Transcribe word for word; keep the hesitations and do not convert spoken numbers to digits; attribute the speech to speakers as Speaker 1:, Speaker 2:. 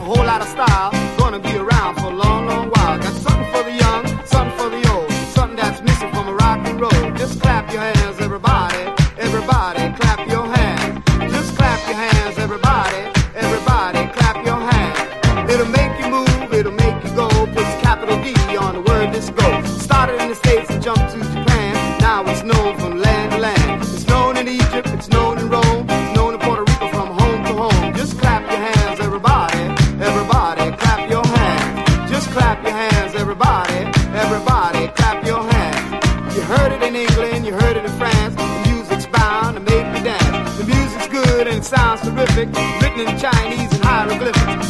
Speaker 1: whole lot of style, gonna be around for a long, long while. Got something for the young, something for the old, something that's missing from a rock and roll. Just clap your hands, everybody, everybody, clap your hands. Just clap your hands, everybody, everybody, clap your hands. It'll make you move, it'll make you go. Puts capital D on the word disco. Started in the States and jumped to Japan. Now it's known from land to land. It's known in Egypt, it's known in Rome, known in Puerto Rico from home to home. Just clap your hands, everybody, everybody, clap your hands. Just clap your hands, everybody, everybody, clap your hands. You heard it in England, you heard it in France. The music's bound to make you dance. The music's good and it sounds terrific. Written in Chinese and hieroglyphics.